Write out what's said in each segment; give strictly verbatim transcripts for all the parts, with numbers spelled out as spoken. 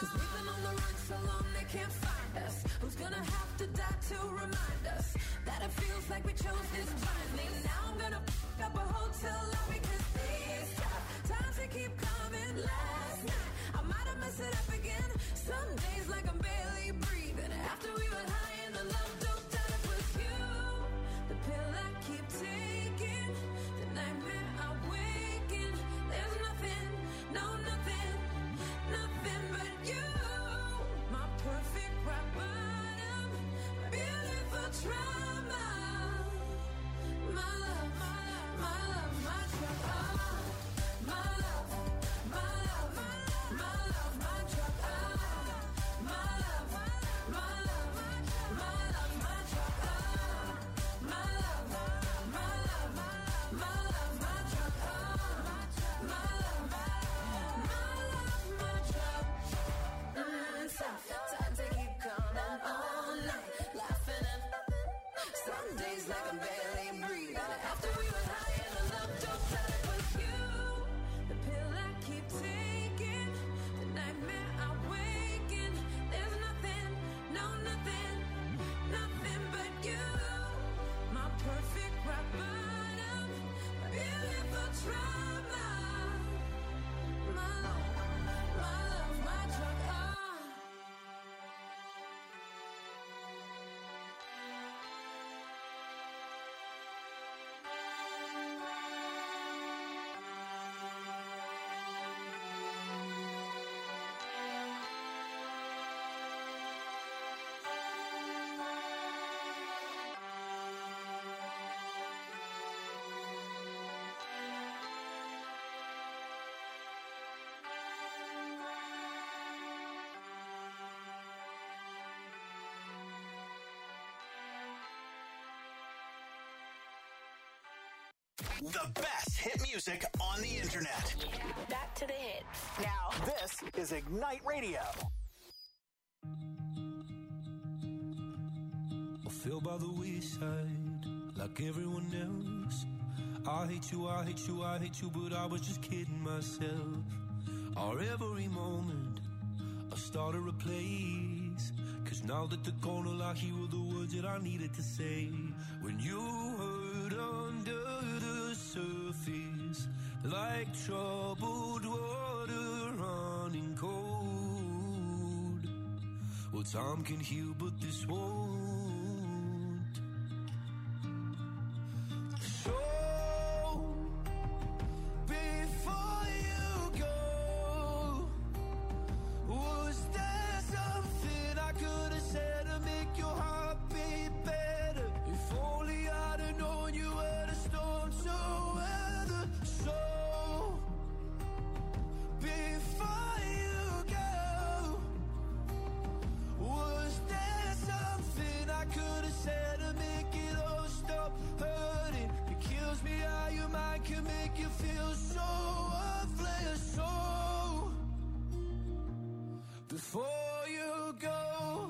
Cause we've been on the run so long they can't find us. Who's gonna have to die to remind us that it feels like we chose this blindly? Now I'm gonna f*** up a hotel lobby, cause these tough times they keep coming. Last night I might have messed it up again. Some days like I'm barely breathing. After we were high in the love dope that it was you. The pill I keep taking, the nightmare I wake in. There's nothing, no nothing, nothing but you. My perfect rock bottom, my beautiful trauma. My love, my love, my love, my drug. Oh, my love, my love, my love, my drug. Oh, my love, my love, my love, my drug. Oh, my love, my love, my love, my drug. Oh, my love, my love, my drug. Mm, tough times they keep coming all night, laughing at nothing. Some days like I'm barely breathing. After we were high in the love dope that it was you. The pill I keep taking, the nightmare I wake in. There's nothing, no nothing, nothing but you. My perfect rock bottom, my beautiful trauma. My love, my love, my drug. Oh. The best hit music on the internet. Back to the hits. Now, this is Ignite Radio. I feel by the wayside like everyone else. I hate you, I hate you, I hate you, but I was just kidding myself. Our every moment I started a place. Cause now that the corner lock, here were the words that I needed to say. When you hurt under the surface, like troubled water running cold. Well, time can heal, but this won't. So, before you go, was there something I could have said to make your heart beat better? If only I'd have known you were the storm to weather. So, before you go, was there something I could have said to make it all stop hurting? It kills me how your mind can make you feel so worthless. So, before you go,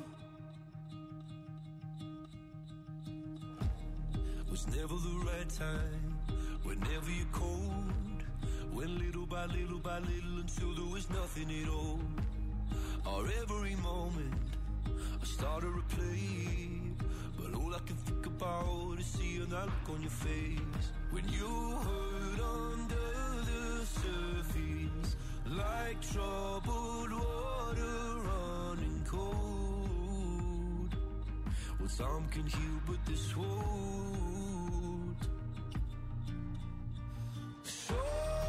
was never the right time, whenever you're cold. Went little by little by little until there was nothing at all. Our every moment I started to play, but all I can think about is seeing that look on your face. When you hurt under the surface, like troubled water running cold. Well, time can heal, but this won't. So,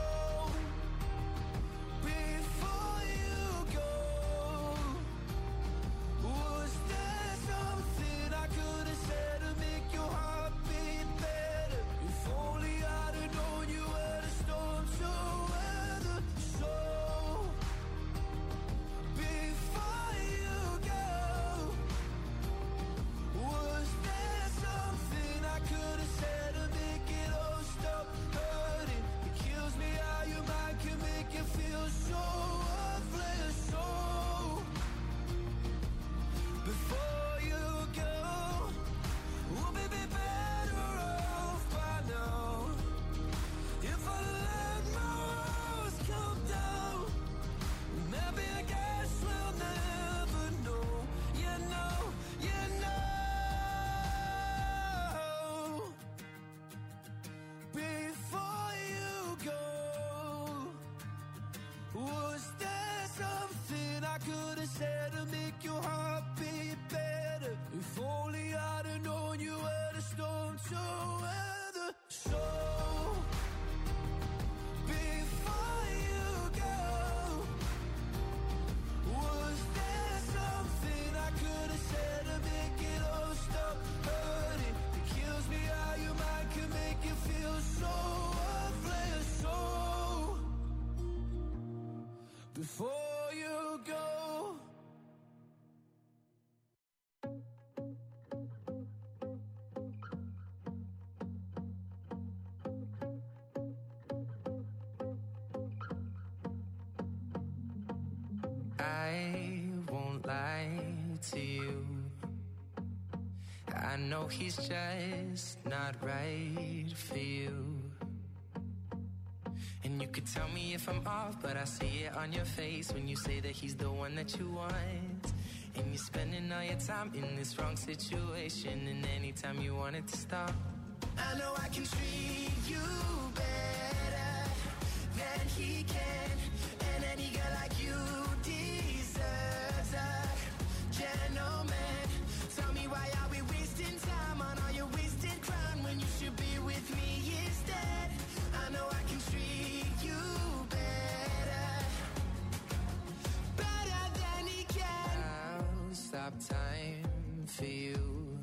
before you go, was there something I could have said to make your heart beat better? If only I'd have known you were the storm to weather. So, before you go, was there something I could have could have said to make your heart beat better. If only I'd have known you were the storm to weather. So before you go, was there something I could have said to make it all stop hurting? It kills me how your mind can make you feel so worthless. So before you go, I won't lie to you. I know he's just not right for you. And you could tell me if I'm off, but I see it on your face when you say that he's the one that you want. And you're spending all your time in this wrong situation, and anytime you want it to stop, I know I can treat you better than he can. And any girl like you deserves a gentleman. Tell me why are we wasting time on all your wasted crown when you should be with me instead. I know I can treat you better, better than he can. I'll stop time for you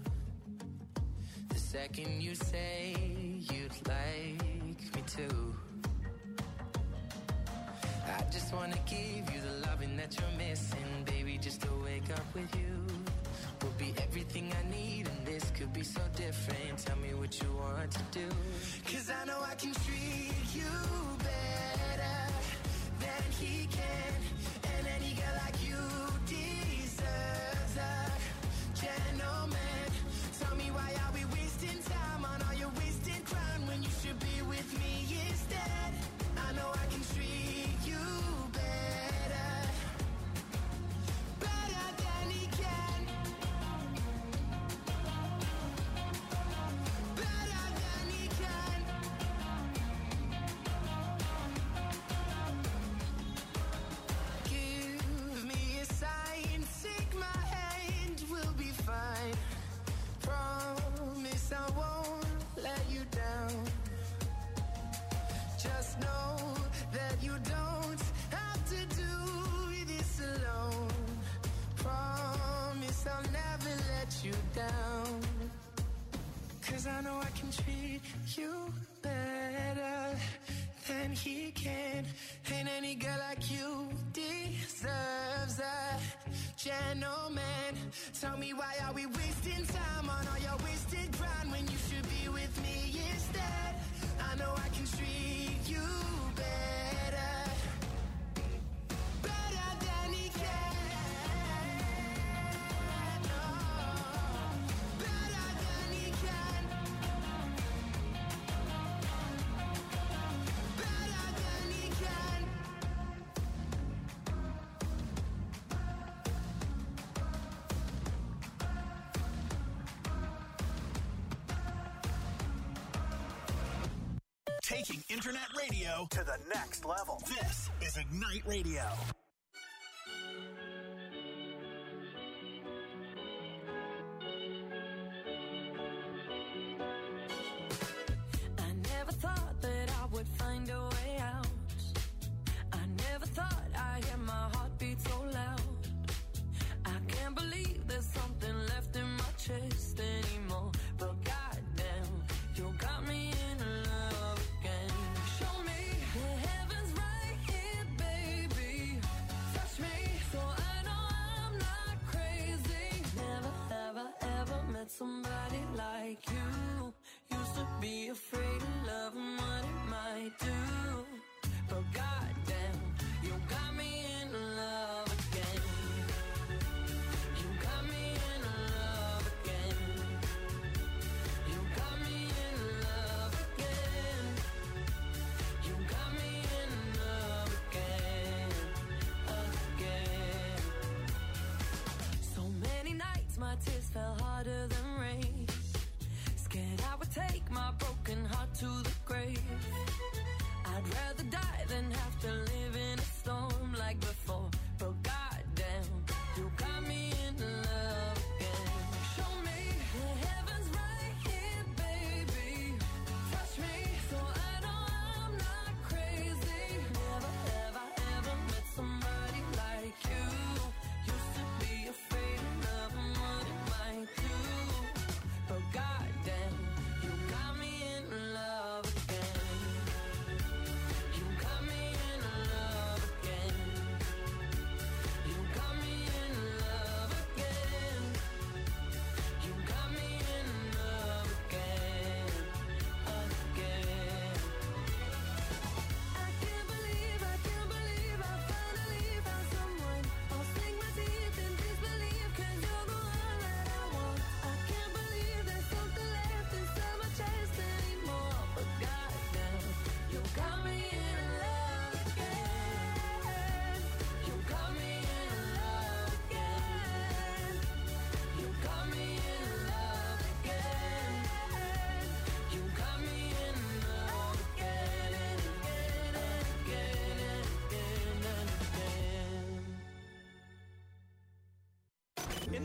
the second you say you'd like me to. I just wanna give you the loving that you're missing, baby. Just to wake up with you will be everything I need, and this could be so different. Tell me what you want to do, 'cause I know I can treat you better than he can. And any girl like you deserves a gentleman. Tell me why are we wasting time on all your wasted crown when you should be with me instead. I know I can treat you better, better than he can, better than he can. Give me a sign, take my hand, we'll be fine. Promise I won't let you down. Just know that you don't have to do this alone. Promise I'll never let you down. 'Cause I know I can treat you better than he can. And any girl like you deserves a gentleman. Tell me why are we wasting time on all your wasted ground when you should be with me instead. I know I can treat you better, better than he can. Oh, better than he can, better than he can. Taking internet radio to the next level. This is Ignite Radio. I never thought that I would find a way out. I never thought I'd hear my heartbeat so loud. I can't believe there's something left in my chest anymore. But goddamn, you got me in love again. Show me the heavens right here, baby.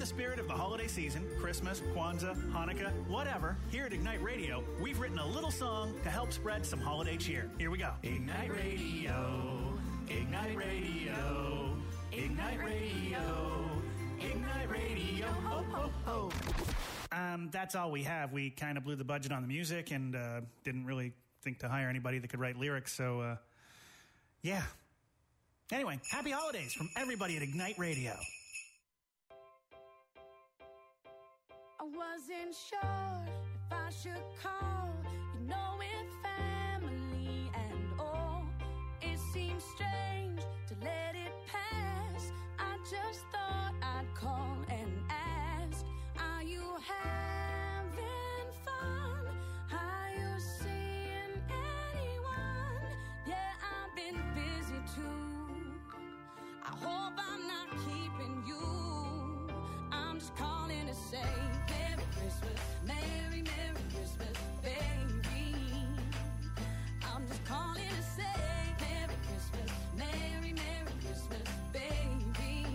the spirit of the holiday season, Christmas, Kwanzaa, Hanukkah, whatever, here at Ignite Radio, we've written a little song to help spread some holiday cheer. Here we go. Ignite Radio, Ignite Radio, Ignite Radio, Ignite Radio, ho, ho, ho. Um, that's all we have. We kind of blew the budget on the music and uh, didn't really think to hire anybody that could write lyrics, so, uh, yeah. Anyway, happy holidays from everybody at Ignite Radio. I wasn't sure if I should call, you know, with family and all. It seems strange to let it pass. I just thought I'd call and ask, are you having fun? Are you seeing anyone? Yeah, I've been busy too. I hope I'm not keeping you. I'm just calling to say Merry Christmas, Merry, Merry Christmas, baby. I'm just calling to say Merry Christmas, Merry, Merry Christmas, baby.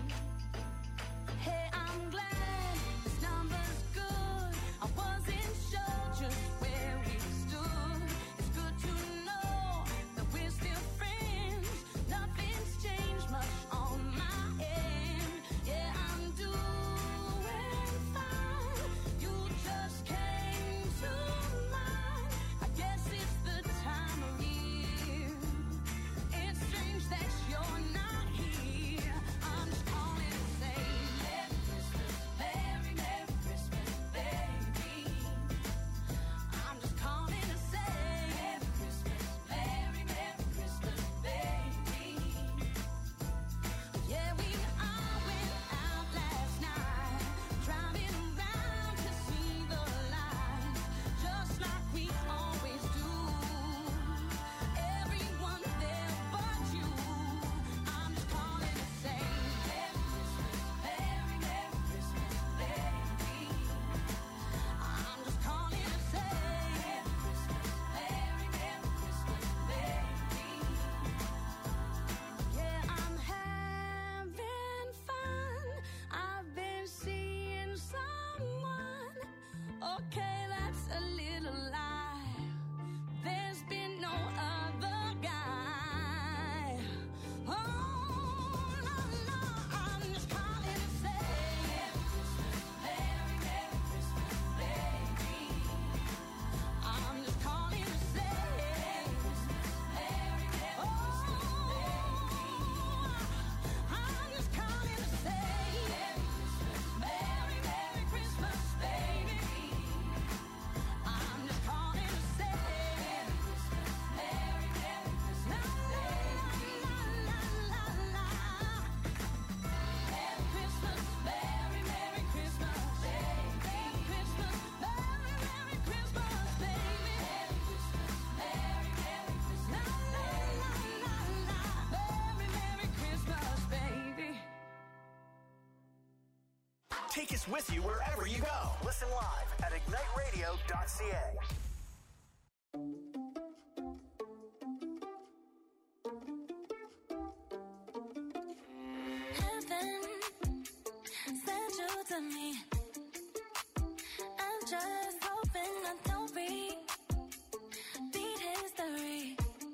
Hey, I'm glad this number's good. I wasn't sure just where we stood. It's good to know that we're still friends. Nothing's changed much on my end. Yeah, I'm doing fine. You just came to mind. I guess it's the time of year. It's strange that you're not here. I'm just calling to say Merry Christmas, Merry, Merry Christmas, baby. I'm just calling to say Merry Christmas, Merry, Merry Christmas, baby. Yeah, we all went out last night, driving around to see the lights, just like we always do. Everyone there but you. I'm just calling to say Merry Christmas, Merry, Merry Christmas, baby. I'm just calling to say Merry Christmas, Merry, Merry Christmas, baby. Yeah, I'm having fun. I've been seeing someone. Okay, that's a little lie. There's been no other guy. Oh, no, no, I'm just calling to say Merry Christmas, Merry, Merry Christmas, baby. I'm just calling to say Merry Christmas, Merry, Merry Christmas, baby. I'm just calling to say Merry Christmas, Merry, Merry Christmas, baby. I'm just calling to say Merry Christmas, Merry, Merry Christmas, baby. La, la, la, la, la. Merry Christmas, Merry, Merry Christmas, baby. Christmas, Merry, Merry Christmas, baby. Merry Christmas, Merry, Merry Christmas, la, la, la, la, la. Merry, Merry Christmas, baby. Take us with you wherever you go. Listen live at ignite radio dot c a. Heaven sent you to me. I'm just hoping I don't repeat history.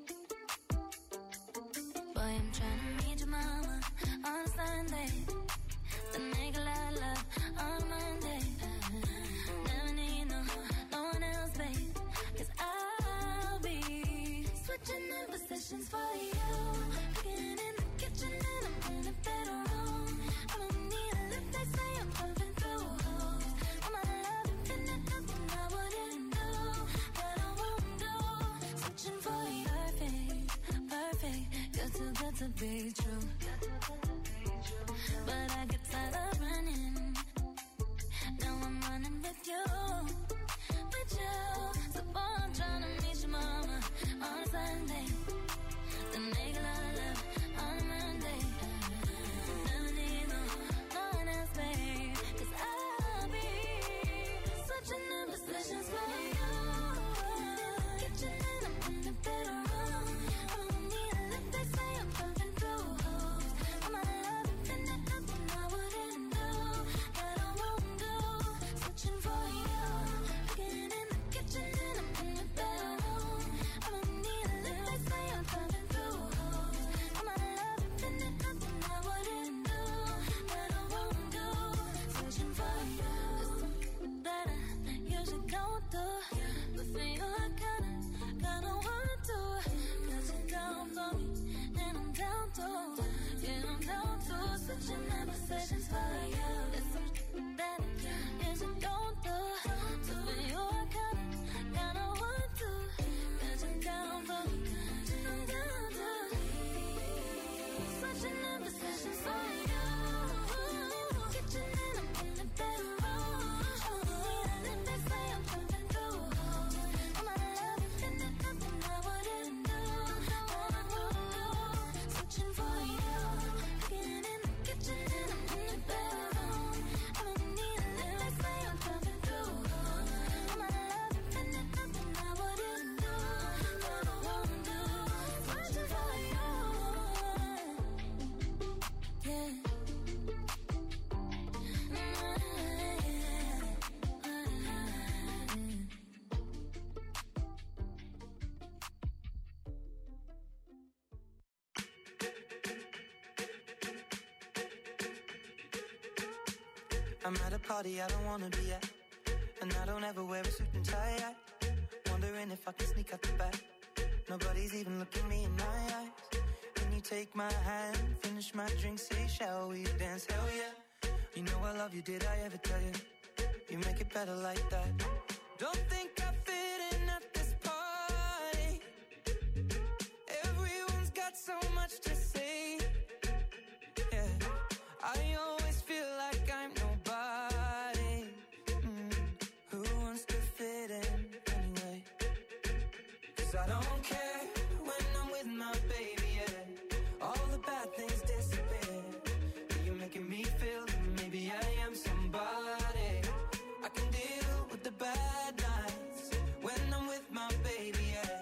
Boy, I'm trying to meet your mama on Sunday. To make a lot of love on Monday. Never need no, no one else, babe. Cause I'll be switching in positions for you. Cooking in the kitchen and I'm in the bedroom. I don't need a lift, they say I'm pumping through holes. I'm out of love, infinite, nothing I wouldn't do. That I won't do. Switching for you, perfect, perfect. You're too good to be true. But I get tired of running. Now I'm running with you, with you. So boy, I'm trying to meet your mama on Sunday. Then make a lot of love on Monday. Never need no, no one else, babe. Cause I'll be switching in positions for you. Kitchen and I'm in the bedroom. I don't need a lift, they say I'm pumping through holes. I'm out of love, infinite, nothing I wouldn't I'm at a party I don't wanna be at, and I don't ever wear a suit and tie. I wondering if I can sneak out the back. Nobody's even looking me in my eyes. Can you take my hand, finish my drink, say shall we dance? Hell yeah. You know I love you, did I ever tell you? You make it better like that. Don't think I fit in at this party. Everyone's got so much to say. Yeah, I always feel like I'm nobody. Mm. Who wants to fit in anyway? 'Cause I don't care when I'm with my baby, yeah. All the bad things disappear. You're making me feel that maybe I am somebody. I can deal with the bad nights when I'm with my baby, yeah.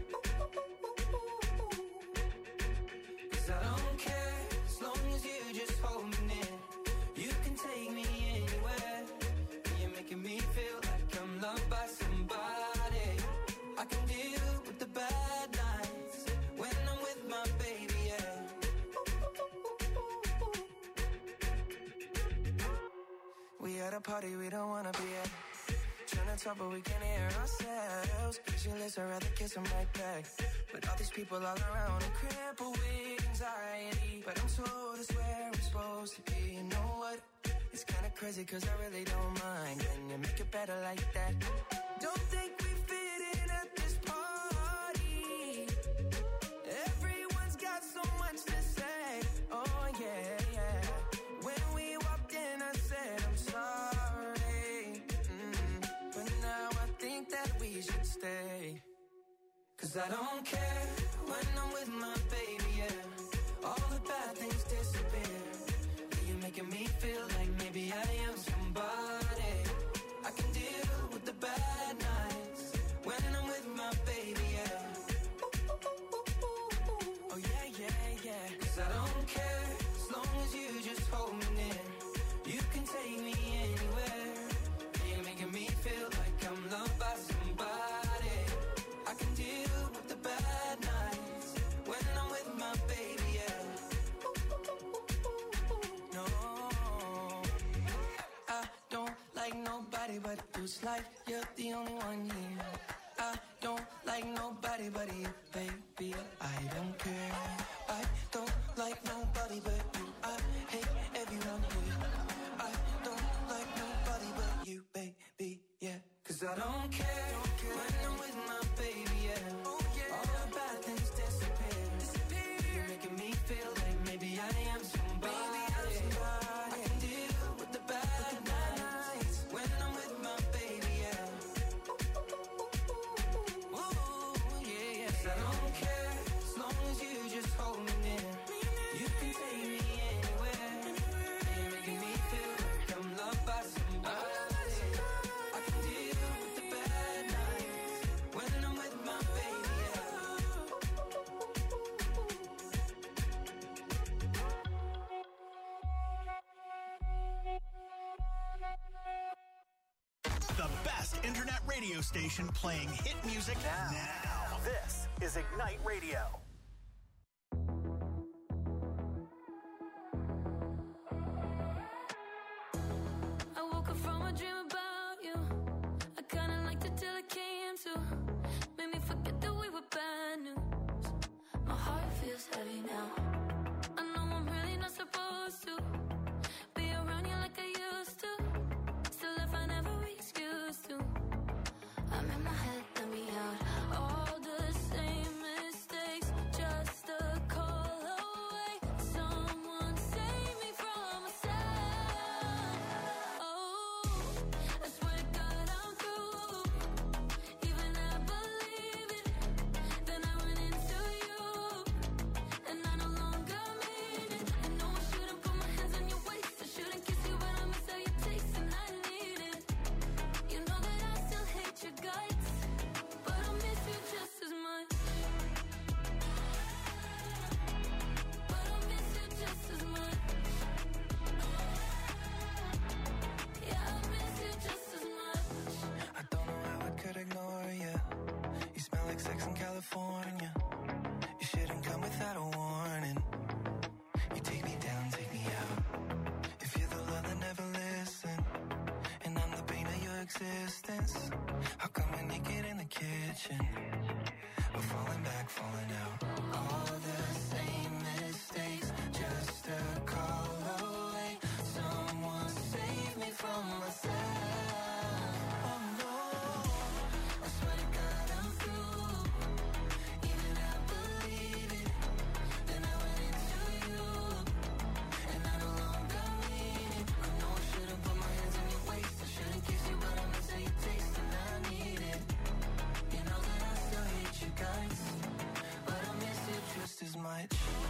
'Cause I don't care as long as you just hold me near. You can take me anywhere. You're making me feel like I'm loved by somebody. I can deal with the bad nights when I'm with my baby, yeah. We at a party we don't wanna be at. Trying to talk but we can't hear ourselves. Pictureless, I'd rather kiss them right back. But all these people all around are crippled with anxiety. But I'm told it's where I'm supposed to be. You know what? It's kinda crazy 'cause I really don't mind. Can you make it better like that? Don't think we fit in at this party. Everyone's got so much to say. Oh yeah, yeah. When we walked in I said I'm sorry. Mm. But now I think that we should stay. 'Cause I don't care when I'm with my baby, yeah. All the bad things disappear. You're making me feel like maybe I am somebody. I can deal with the bad nights when I'm with my baby, yeah. Oh yeah, yeah, yeah. 'Cause I don't care as long as you just hold me near. You can take me anywhere. You're making me feel like I'm loved by somebody. I can deal with the bad nights when I'm with my baby, yeah. No, I don't like nobody but you. It's like you're the only one here. I don't like nobody but you, baby. I don't care. I don't like nobody but you. I hate everyone here. I don't like nobody but you, baby, yeah. 'Cause I don't care when I'm with my baby, yeah. All the bad things disappear. You're making me feel like maybe I am somebody. I can deal with the bad nights when I'm with my baby, yeah. Ooh, yeah, yeah. 'Cause I don't care as long as you just hold me near. You can take me anywhere. You're making me feel like I'm loved by somebody. I can deal with the bad nights when I'm with my baby, yeah. The best internet radio station playing hit music now. now. This is Ignite Radio. I woke up from a dream about you. I kinda liked it till it came to. Made me forget that we were bad news. My heart feels heavy now. I know I'm really not supposed to be around you like I used to. Still I find every excuse to. I'm in my head, let me out. All the same mistakes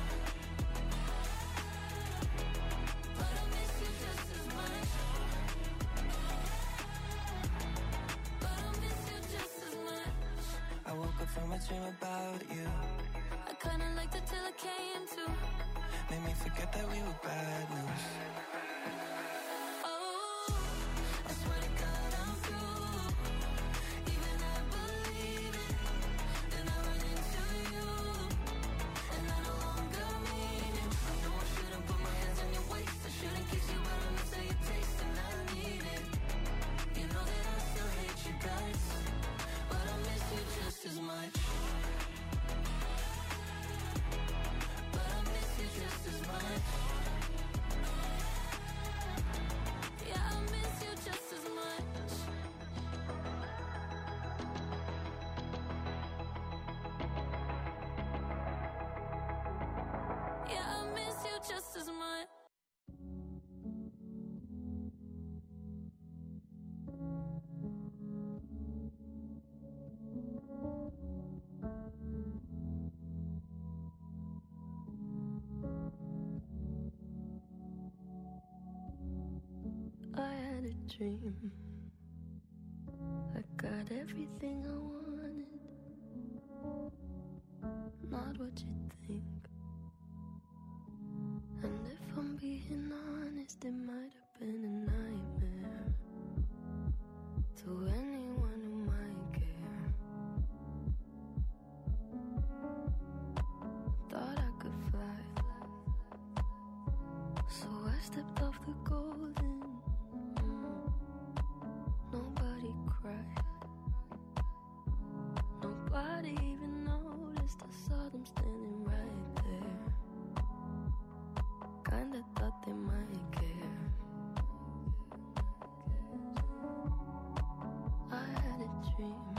But I miss you just as much. But I miss you just as much. I woke up from a dream about you. I kinda liked it till I came to. Made me forget that we were bad news. Oh, I swear to God I'm through. Even I believe it. Then I run into you, and I no longer mean it. I know I shouldn't put my hands on your waist. I shouldn't kiss you, but I miss how you taste, and I need it. You know that I still hate you guys, but I miss you just as much. But I miss you just as much. Yeah, I miss you just as much. Yeah, I miss you just as much. I had a dream. I got everything I wanted. Not what you think. And if I'm being honest, it might have been a nightmare to anyone who might care. Thought I could fly, so I stepped off the golden. Mm. Nobody cried. Nobody even noticed. I saw them standing right there. Kinda thought they might care. I had a dream.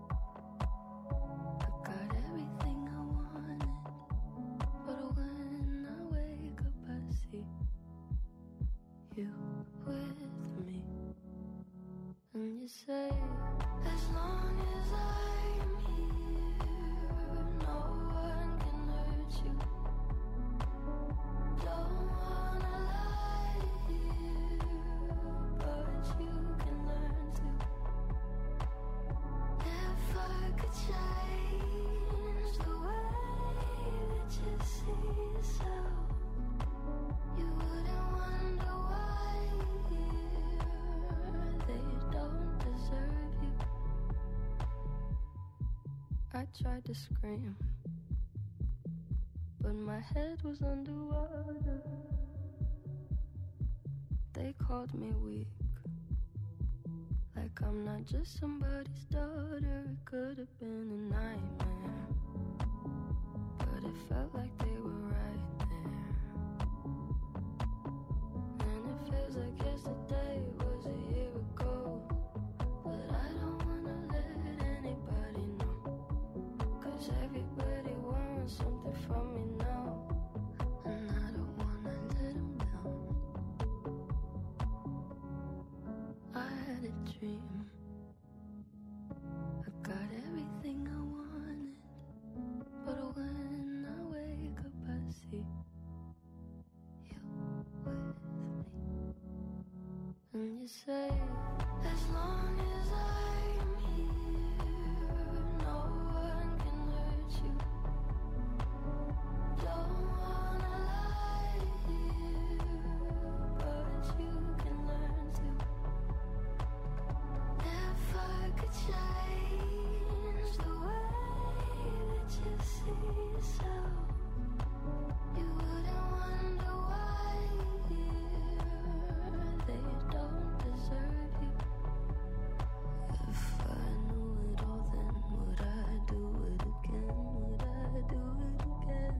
I got everything I wanted, but when I wake up I see you with me. And you say, as long as I'm here, no one can hurt you. Don't wanna lie here, but you can learn to. If I could change the way that you see yourself, you wouldn't wonder why they don't deserve you. I tried to scream, but my head was underwater. They called me weak, like I'm not just somebody's daughter. It could have been a nightmare, but it felt like they were right there. And it feels like yesterday was a year ago, but I don't wanna let anybody know, 'cause everybody wants something from me now, and I don't wanna let them down. I had a dream. I got everything I wanted, but when I wake up I see you with me. And you say, as long as I'm here, no one can hurt you. Don't wanna lie here, but you can learn to. If I could change the way that you see yourself, you wouldn't wonder why they don't deserve you. If I knew it all, then would I do it again? Would I do it again?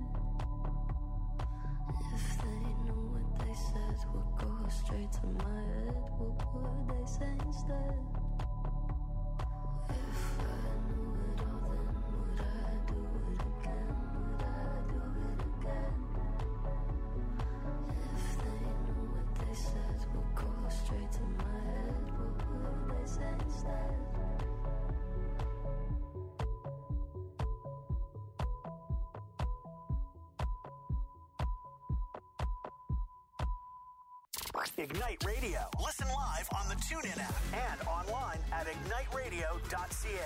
If they knew what they said would go straight to my head, what would they say instead? If I knew it all, then would I do it again? Would I do it again? If they knew what they said would go straight to my head, what would they say instead? Ignite Radio. Listen live on the TuneIn app and online at ignite radio dot c a.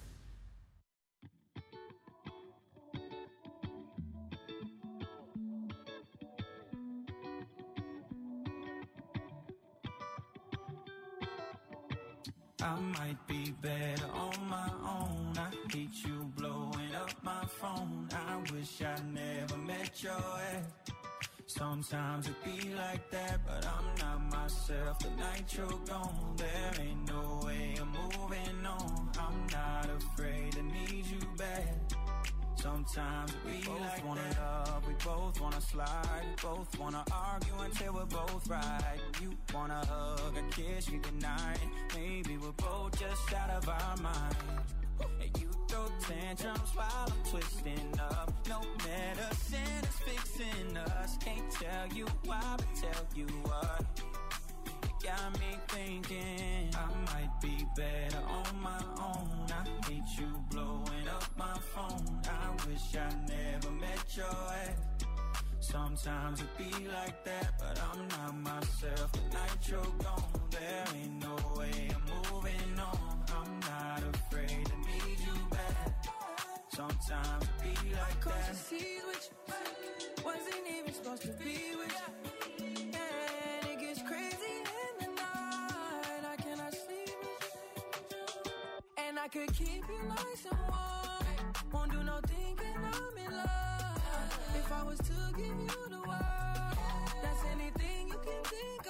I might be better on my own. I hate you blowing up my phone. I wish I never met your ex. Sometimes it be like that, but I'm not myself. The night you're gone, there ain't no way I'm moving on. I'm not afraid to need you back. Sometimes it be like that. We both wanna love, we both wanna slide. We both wanna argue until we're both right. You wanna hug and kiss me goodnight. Maybe we're both just out of our mind. And you throw tantrums while I'm twisting up. No medicine is fixing us. Can't tell you why, but tell you what. You got me thinking I might be better on my own. I hate you blowing up my phone. I wish I never met your ex. Sometimes it be like that, but I'm not myself. The night you're gone, there ain't no way I'm moving on. I'm not afraid to need you back. Sometimes it be like that. Cause you see what you wasn't even supposed to be with you. And it gets crazy in the night. I cannot sleep with you. And I could keep you nice and warm. Won't do no thinking I'm in love. If I was to give you the world, that's anything you can think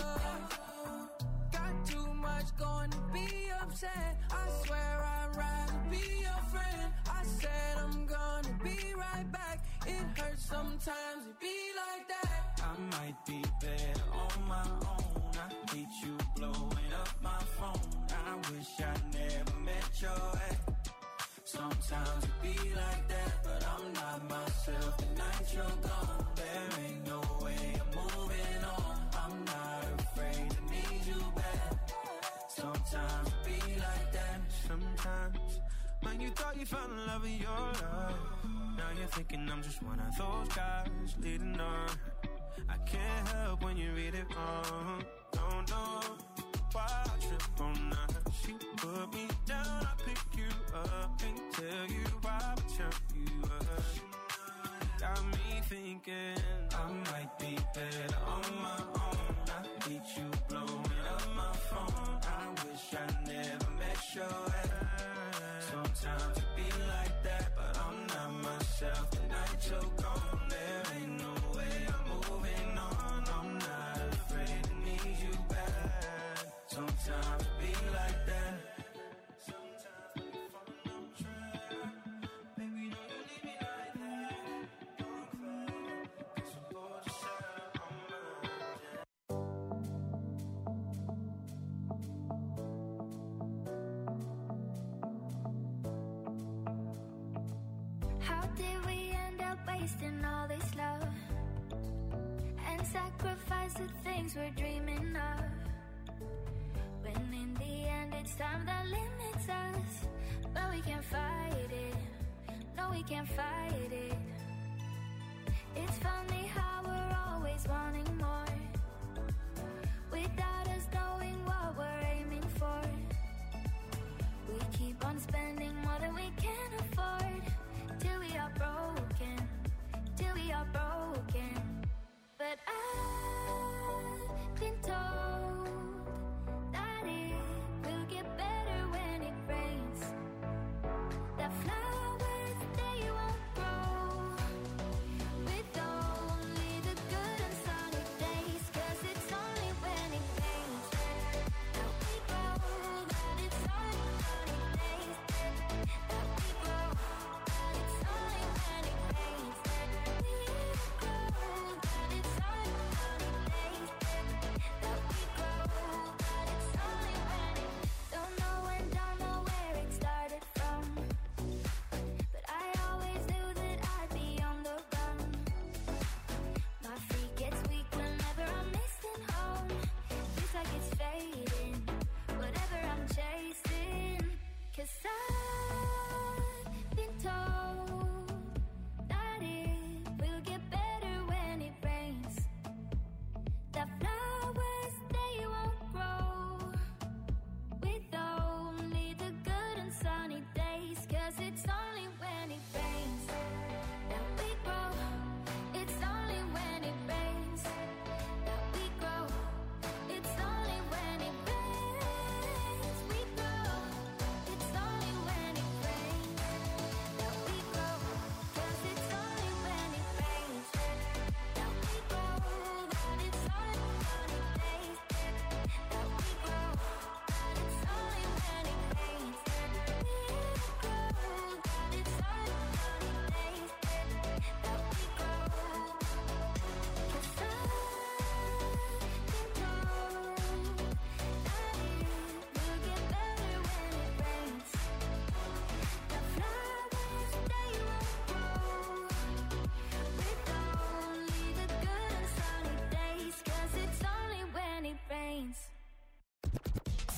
of. Got too much going to be upset. I swear I'd rather be your friend. I said I'm gonna be right back. It hurts sometimes to be like that. I might be better on my own. I hate you blowing up my phone. I wish I never met your ex. Sometimes it be like that, but I'm not myself. The night you're gone, there ain't no way I'm moving on. I'm not afraid to need you back. Sometimes it be like that. Sometimes when you thought you found the love of your life, now you're thinking I'm just one of those guys leading on. I can't help when you read it wrong. Don't know why I trip on that. She put me down, I pick you up. Can't tell you why, but tell you up. Got me thinking I might be better on my own. I hate you blowing up my phone. I wish I never met your ex. Sometimes it be like that, but I'm not myself. The night you're gone, there ain't no way I'm moving on. I'm not afraid to need you back. Sometimes it be like that. Sometimes when you fall on track, baby, don't you leave me like that. Don't cry, 'cause I'm bored to share on How did we end up wasting all this love and sacrifice the things we're dreaming of? When in the end it's time that limits us, but we can't fight it. No, we can't fight it. It's funny how we're always wanting more, without us knowing what we're aiming for. We keep on spending more than we can afford, till we are broken, till we are broken. But I've been told that it will get better when it rains, that flowers, they won't grow with only the good and sunny days. 'Cause it's only when it rains that we grow, that it's only sunny days that we grow, that it's only when it rains that we grow, that it's only sunny days that we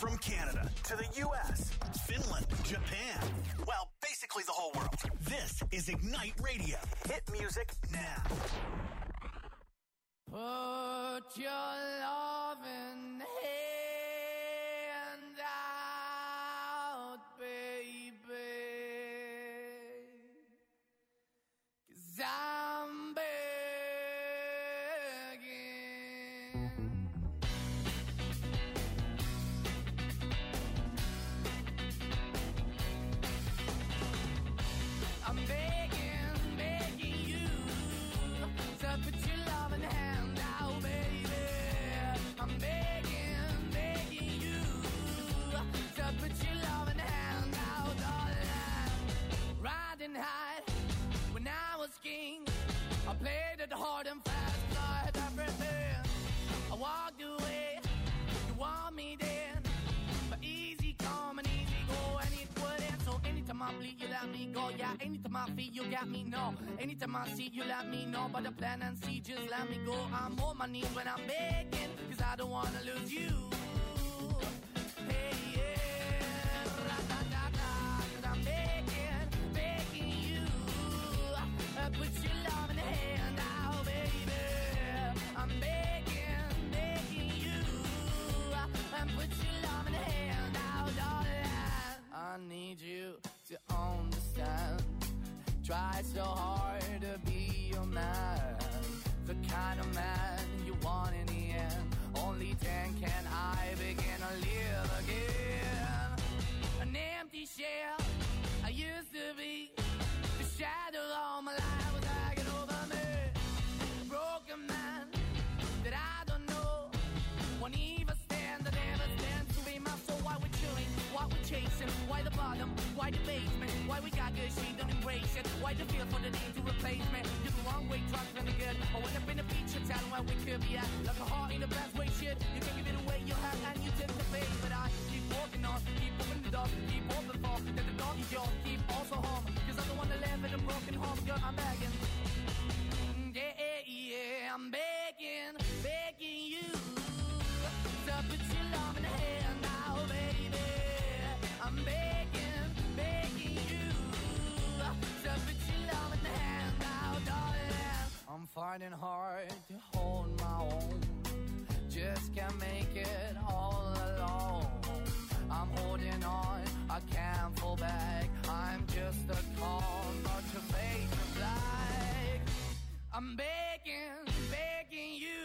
From Canada to the U S, Finland, Japan, well, basically the whole world. This is Ignite Radio. Hit music now. Put your loving hand out, baby, 'cause I'm begging. I'm begging, begging you to put your loving hand out, baby. I'm begging, begging you to put your loving hand out, darling. Riding high when I was king, I played it hard and fast, 'cause I had everything. I walked away, you want me then, but easy come and easy go, and it wouldn't. So anytime I bleed, you let me go. Yeah, anytime I feel, you got me, no. Anytime I see, you let me know. But the plan and see, just let me go. I'm on my knees when I'm begging, 'cause I don't wanna lose you. Hey, yeah, ra-da-da-da, 'cause I'm begging, begging you. Uh, put your love in the hand out, baby. I'm begging, begging you. Uh, and put your love in the hand out, darling. I need you to understand. Try so hard to be your man, the kind of man you want in the end. Only then can I begin to live again. An empty shell I used to be, the shadow all my life was hanging over me. A broken man that I don't know, won't even stand, that never stands to be my soul. Why we're chilling, why we're chasing, why the bottom, why the basement, why we got good, she don't embrace it, why the feel for the need to replace me. You're the wrong way, trying to the good. I went up in a feature town where we could be at, like a heart in the best way, shit. You can give it away, you have, and you take the bait. But I keep walking on, keep opening the door, keep open for, that the door is yours, keep also home, 'cause I'm the one that live in a broken home, girl, I'm begging. Yeah, yeah, I'm begging, begging you to put your love in the hand now, baby. I'm begging, begging you to put your love in the hand now, darling. I'm fighting hard to hold my own, just can't make it all alone. I'm holding on, I can't fall back. I'm just a call, not to make a flag. I'm begging, begging you,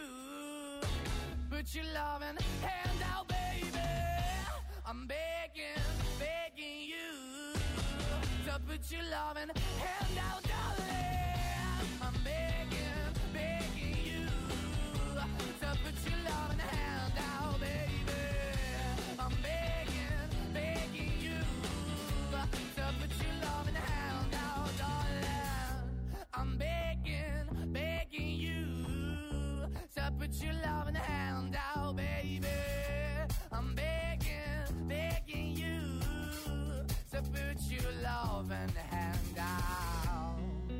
put your loving hand out, baby. I'm begging, begging you to put your loving hand out, darling. I'm begging, begging you to put your loving hand out, baby. I'm begging, begging you to put your loving hand out, darling. I'm begging, begging you to put your loving hand out, baby. I'm begging, begging you to put your loving hand out.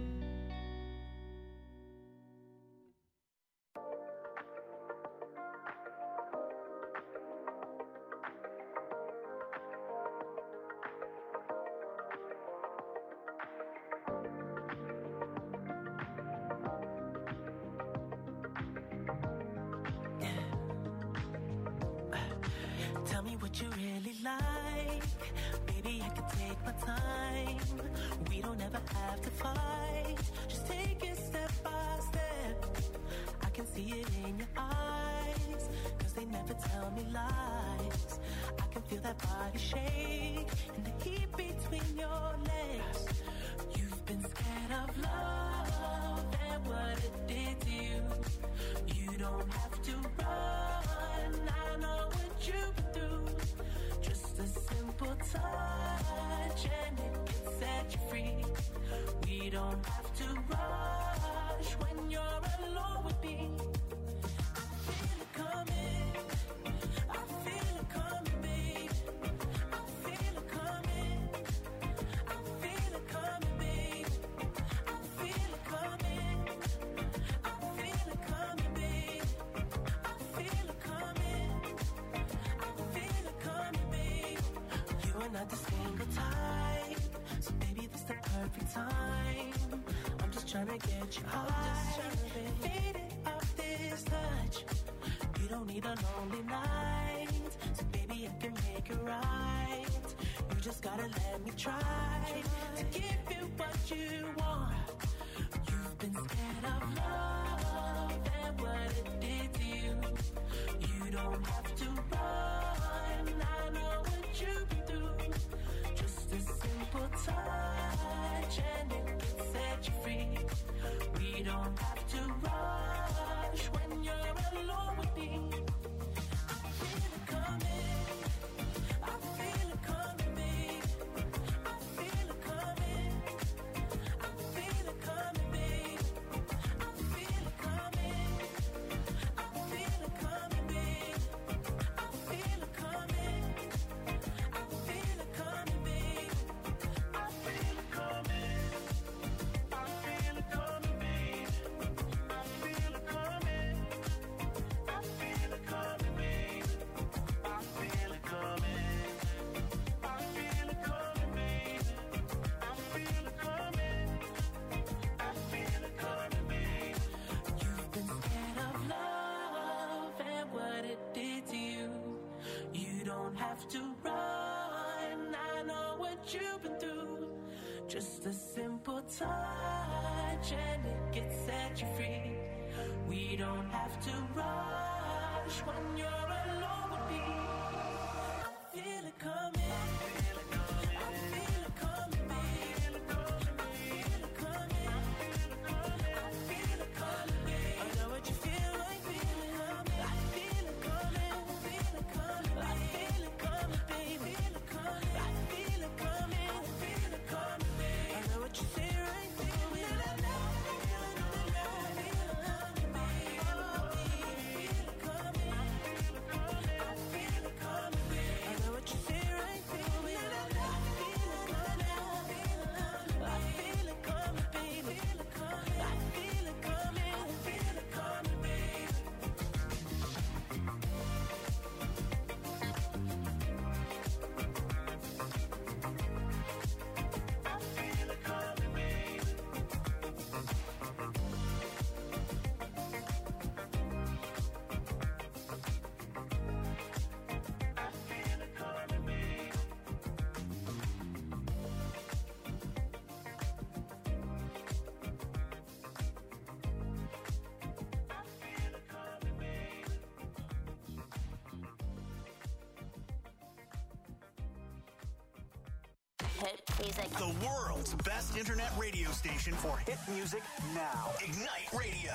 Tell me what you really like. Baby, I can take my time. We don't ever have to fight. Just take it step by step. I can see it in your eyes, 'cause they never tell me lies. I can feel that body shake and the heat between your legs. You've been scared of love and what it did to you. You don't have to run, I know what you've been through. Just a simple touch and it can set you free. We don't have to rush when you're alone with me. I feel it coming, I feel it coming, babe. I feel it coming, I feel it coming, babe. I feel it coming, trying to get you high. Faded off this touch. You don't need a lonely night. So baby, I can make it right. You just gotta let me try to give you what you want. You've been scared of love and what it did to you. You don't have to run. I know what you've been through. Just a simple touch and it can set you free. We don't have to rush when you're alone with me. I feel it coming. I feel it coming, babe. I feel it coming. I feel it coming, babe. I feel it coming. I feel it coming, babe. I feel it coming. I feel it coming, babe. I feel it coming. I feel it coming, babe. I feel it coming. I feel it coming, babe. I feel it coming. I feel it coming, babe. I feel it coming. I feel it coming, babe. You've been scared of love and what it did to you. You don't have to run. I know what you've been through. Just a simple touch and it can set you free. We don't have to rush when you're alone with me. I feel it coming. I feel it coming. I feel it coming, babe. I feel it coming. I feel it coming, babe. I know what you feel like. Feel it coming. I feel it coming. I feel it coming. I feel it coming, babe. Feel it coming. I feel it coming. I feel it coming, babe. I know what you say right. Feel it. I know. Feel it. I feel it coming, babe. Feel it coming. I feel it coming. I feel it coming, babe. I know what you say right. Feel it. I know. Feel it coming. I feel it coming, babe. Feel it coming. I feel it coming. I feel it coming, babe. I feel it coming, babe. I feel it coming, babe. I feel it coming, babe. Hit music. The world's best internet radio station for hit music now. Ignite Radio.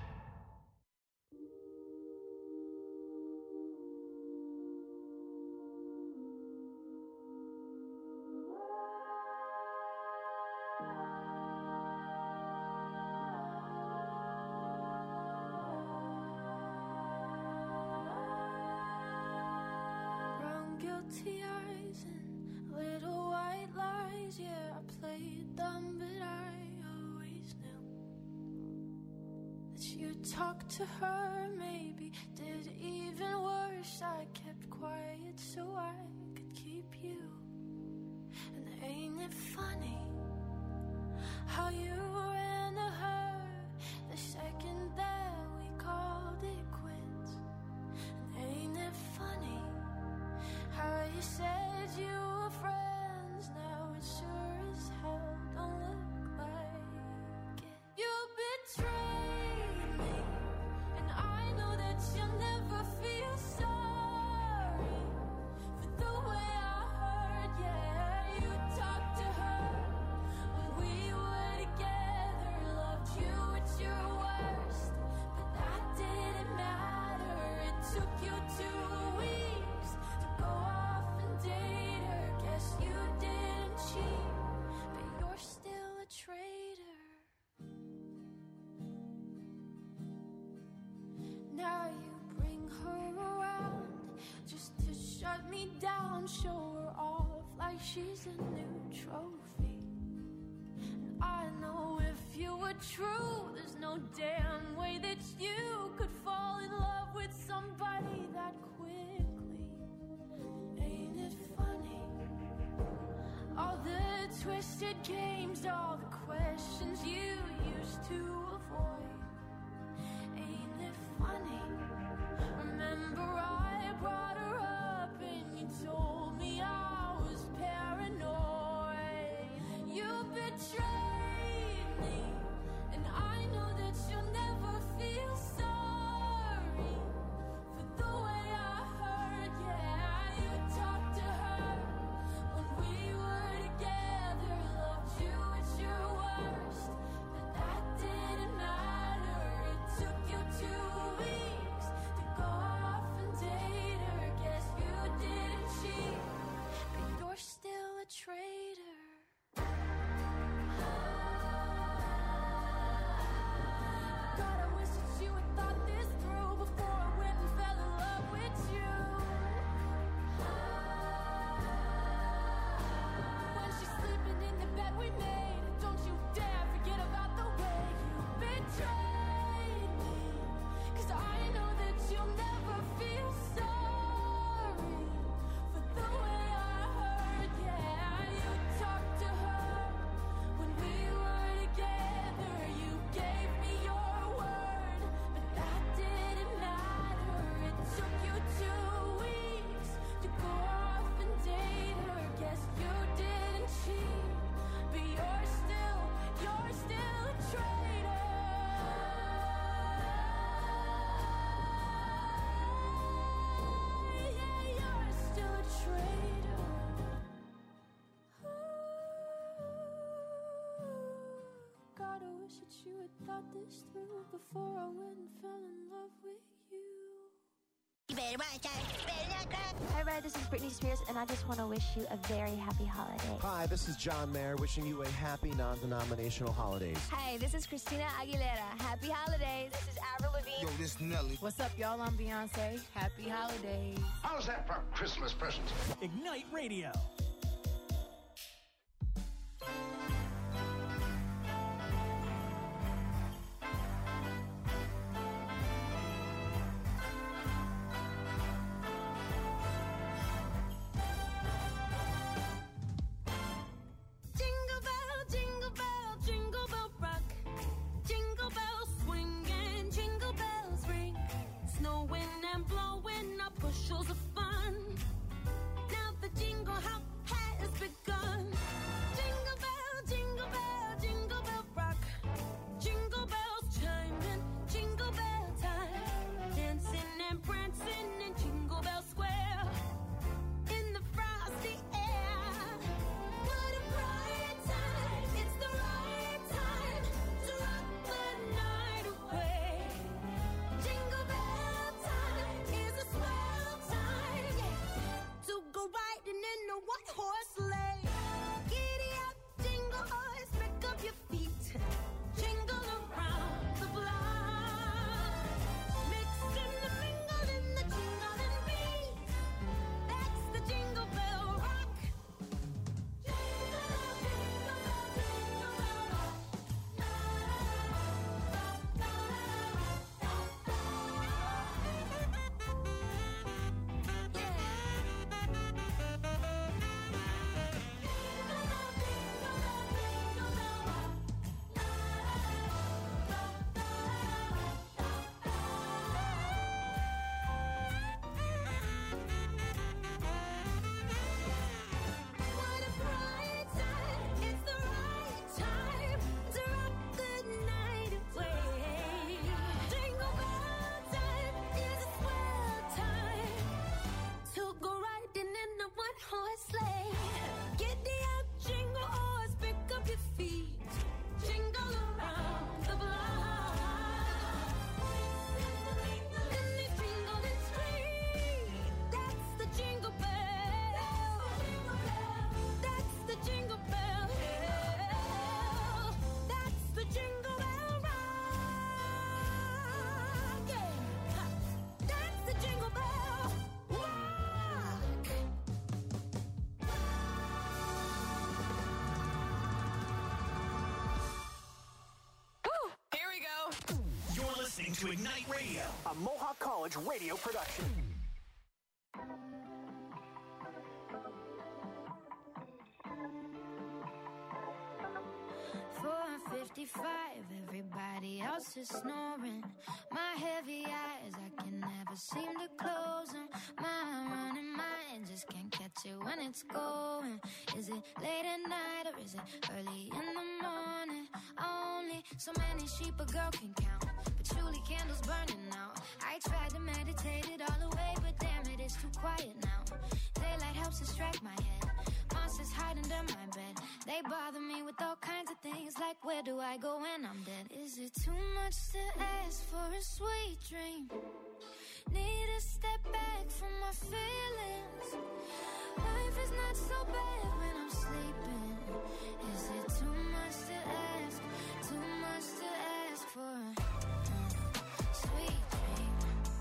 Brown guilty eyes and little white lies. Yeah, I played dumb, but I always knew that you talked to her. Maybe did even worse. I kept quiet so I could keep you. And ain't it funny how you ran to her the second that we called it quits? And ain't it funny how you said you were friends? Now it sure as hell don't look like it. You betrayed me, and I know that you'll never feel sorry for the way I heard. Yeah, you talked to her when we were together, loved you at your worst, but that didn't matter. It took you two weeks to go off and date her. Guess you didn't cheat, but you're still a traitor. Now you bring her around just to shut me down, show her off like she's a new trophy. And I know if you were true, there's no damn way that you could fall in love with somebody that quickly. Ain't it funny? All the twisted games, all the questions you dangers to avoid. Ain't it funny? Remember I brought her up and you told me I was paranoid. You betrayed me, and I know that you'll never feel sorry for the way I heard. Yeah, you talked to her when we were together, loved you at your worst, but that didn't matter. It took you two weeks to go off and date her. Guess you didn't cheat, but you're still a traitor. God, I wish that you had thought this through before I went and fell in love with you. When she's sleeping in the bed we made, don't you dare forget about the way you betrayed me. 'Cause I know that you'll never feel sorry for the way I heard. Yeah, you talked to her when we were together. You gave me your word, but that didn't matter. It took you two weeks to go off and date her. Guess you didn't cheat, but you're still, you're still a traitor. Yeah, you're still a traitor. God, I wish that you had thought this through before I went and fell in love with you. Hi, Red. This is Britney Spears, and I just want to wish you a very happy holiday. Hi, this is John Mayer wishing you a happy non-denominational holidays. Hi, this is Christina Aguilera. Happy holidays. This is Avril Lavigne. Yo, this Nelly. What's up, y'all? I'm Beyonce. Happy holidays. How's that for Christmas presents? Ignite Radio. Jingle bell, jingle bell, jingle bell rock. Jingle bells swing and jingle bells ring. Snowing and blowing up bushels of fun. Now the jingle hop has begun. Jingle bell, jingle bell, jingle bell rock. Jingle bells chiming, jingle bell time. Dancing and prancing in Jingle Bell Square. In the frosty air. What a bright time, it's the right time to rock the night away. Jingle bell time is a swell time, yeah, to go riding in a one horse sleigh. Giddy up, jingle horse, pick up your feet. Jingle around the block. Mixing the mingle in the jingling beat. That's the Jingle Bell Rock. Jingle bell, jingle bell, jingle bell rock. What a bright time, it's the right time to rock the night away. Jingle bell time is a swell time to go riding in a one horse sleigh. Giddy up, jingle horse, pick up your feet. Jingle around the block. In the jingling street, that's the Jingle Bell. That's the Jingle Bell. That's the Jingle Bell Rock. Yeah. That's the Jingle Bell Rock. Here we go. You're listening to Ignite Radio, a Mohawk College radio production. four fifty fifty-five, everybody else is snoring. My heavy eyes, I can never seem to close them. My running mind just can't catch it when it's going. Is it late at night or is it early in the morning? Only so many sheep a girl can count, patchouli candles burning out. I tried to meditate it all away, but damn it, it's too quiet now. Daylight helps distract my head. Monsters hide under my bed. They bother me with all kinds of things, like where do I go when I'm dead? Is it too much to ask for a sweet dream? Need to step back from my feelings. Life is not so bad when I'm sleeping. Is it too much to ask? Too much to ask for a sweet dream?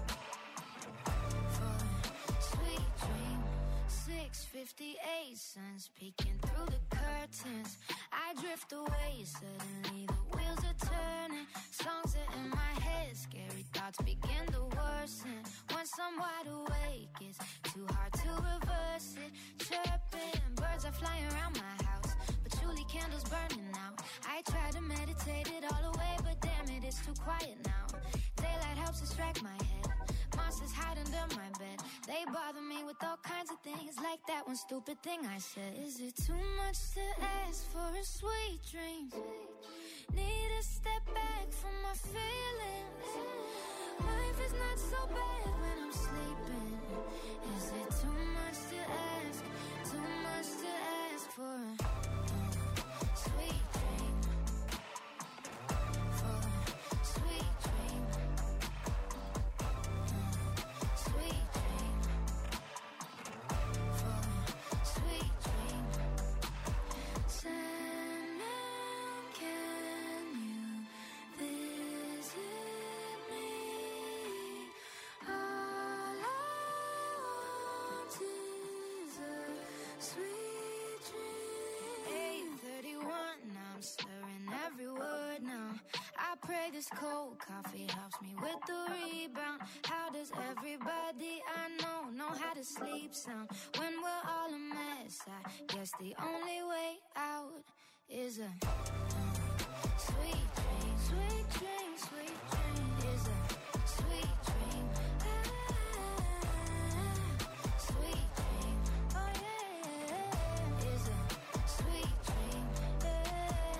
For a sweet dream. six fifty-eight, sun's peeking through the curtains. I drift away, suddenly the wheels are turning. Songs are in my head, scary thoughts begin to worsen. Once I'm wide awake, it's too hard to reverse it. Chirping, birds are flying around my house, patchouli candles burning out. I try to meditate it all away, but damn it, it's too quiet now. Daylight helps distract my head. Monsters hide under my bed. They bother me with all kinds of things, like that one stupid thing I said. Is it too much to ask for a sweet dream? Need to step back from my feelings. Life is not so bad when I'm sleeping. Is it too much to ask? Too much to ask for a sweet dream? For a sweet dream. Sweet dream. For a sweet dream. Sandman, can you visit me? All I want is a sweet dream. eight thirty-one, I'm slurring every word now. I pray this cold coffee helps me with the rebound. How does everybody I know know how to sleep sound when we're all a mess? I guess the only way out is a sweet dream, sweet dream, sweet dream. Is a sweet dream, ah, sweet dream. Oh yeah, is a sweet dream, yeah.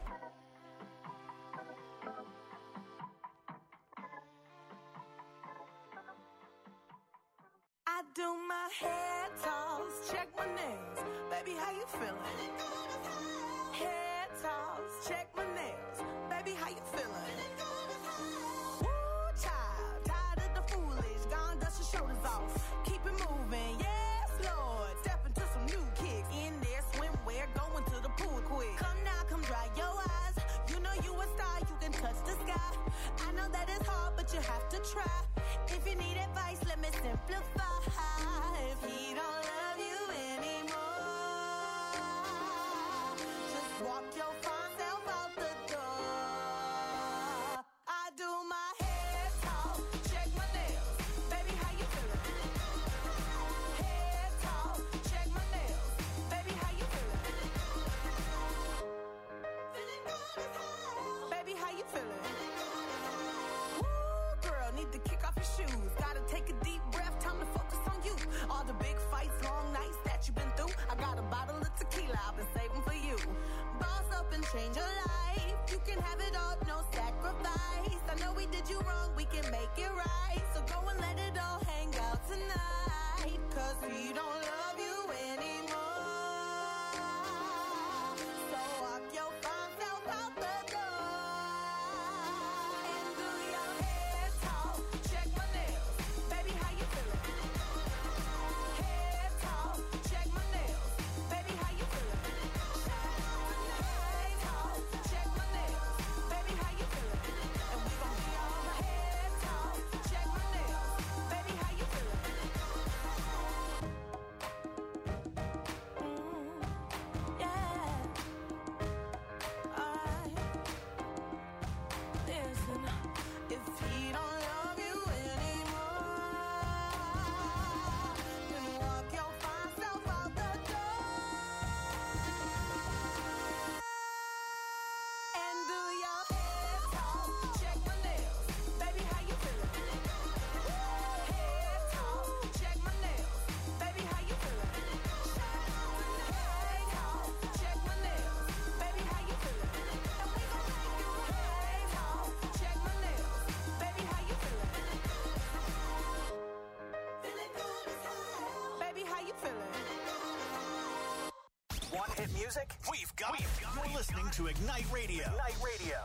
I do my hair toss, check my nails. Baby, how you feeling? Hair toss, check my nails. Baby, how you feeling? Woo, child, tired of the foolish. Gone, dust your shoulders off. Keep it moving, yes, Lord. Step into some new kicks. In there, swimwear, going to the pool quick. Come now, come dry your eyes. You know you a star, you can touch the sky. I know that it's hard, but you have to try. If you need advice, let me simplify. If he don't love you anymore, just walk your fine self out the door. I do my hair talk, check my nails. Baby, how you feeling? Hair talk, check my nails. Baby, how you feeling? Feeling good as hell. Baby, how you feeling? Woo, girl, need to kick off your shoes. Gotta take a deep breath, time to focus on you. All the big fights, long nights that you've been through. I got a bottle of tequila I've been saving for you. Boss up and change your life. You can have it all, no sacrifice. I know we did you wrong, we can make it right. So go and let it all hang out tonight. Cause we don't love you anymore. So walk your fine self out the door. And do your hair talk, check my nails. Baby, how you feeling? Hair talk, check my nails. Baby, how you feeling? Hair talk, check my nails. Baby, how you feeling? And we gon' be all my hair talk, check my nails. Baby, how you feeling? music? We've got it. You're listening to Ignite Radio. Ignite Radio.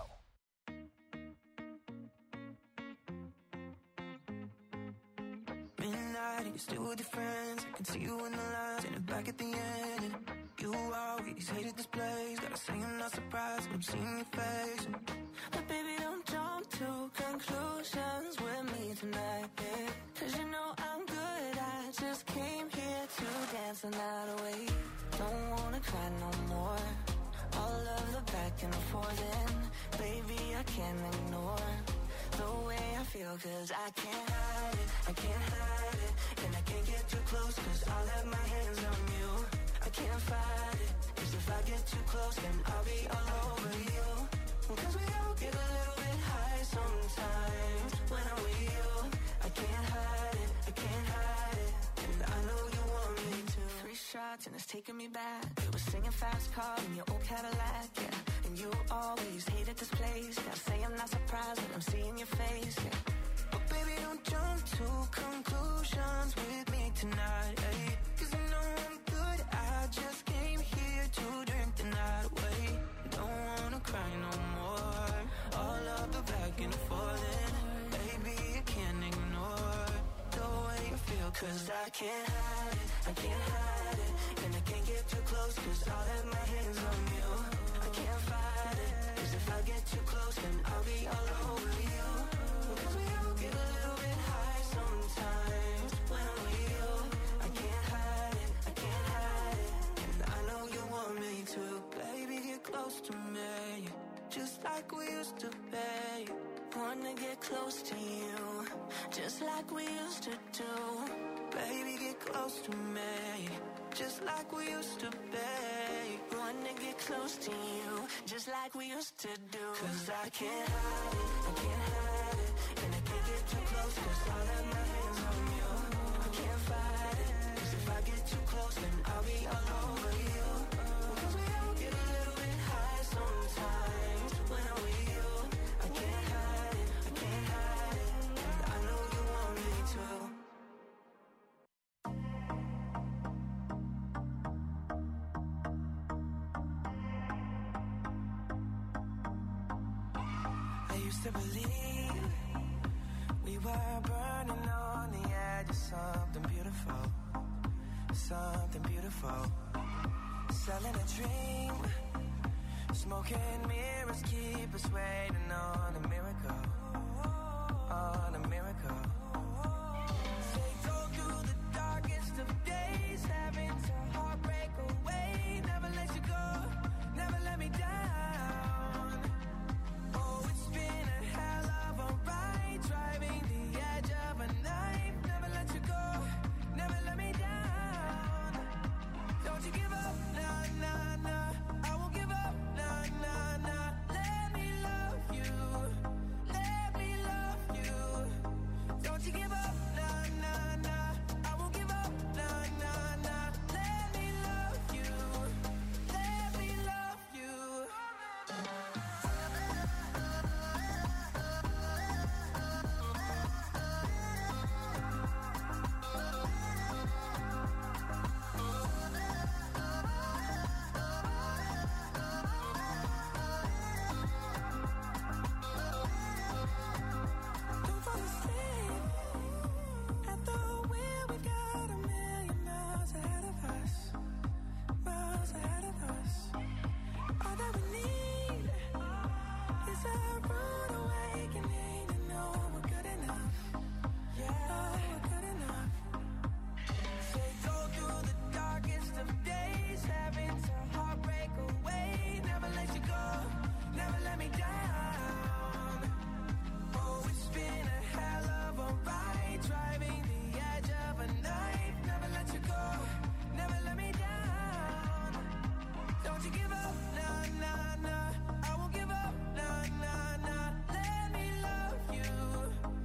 Midnight and you're still with your friends. I can see you in the lines and back at the end. And you always hated this place. Gotta say I'm not surprised when I'm seeing your face. But baby, don't jump to conclusions with me tonight, yeah. Cause you know I'm good, I just came here to dance the night away. Don't wanna cry no more. All of the back and forth, and baby, I can't ignore the way I feel, cause I can't hide it, I can't hide it. And I can't get too close, cause I'll have my hands on you. I can't fight it, cause if I get too close, then I'll be all over you. Cause we all get a little bit high sometimes when I'm with you. I can't hide it, I can't hide it. And I know you want me to. Three shots and it's taking me back. We were singing fast car in your old Cadillac, yeah. And you always hated this place. Gotta say I'm not surprised when I'm seeing your face, yeah. But baby, don't jump to conclusions with me tonight, eh? Cause I know I'm good, I just came here to drink the night away. Don't wanna cry no more. All of the back and forth, and baby, I can't ignore the way you feel. Cause I can't hide it, I can't hide it. And I can't get too close, cause I'll have my hands on you. I can't fight it, cause if I get too close, then I'll be all over you. Cause we all get a little bit high sometimes when I'm with you. I can't hide it, I can't hide it. And I know you want me to. Baby, get close to me, just like we used to be. Wanna get close to you, just like we used to do. Baby, get close to me, just like we used to be. Wanna get close to you, just like we used to do. Cause I can't hide it, I can't hide it. And I can't get too close, cause I'll have my hands on you. I can't fight it, cause if I get too close, then I'll be all over you. Cause we all get a little bit high sometimes when I'm with you. I can't hide it, I can't hide it. And I know you want me to. I used to believe we were burning on the edge of something beautiful, something beautiful. Selling a dream, smoking mirrors keep us waiting on a miracle.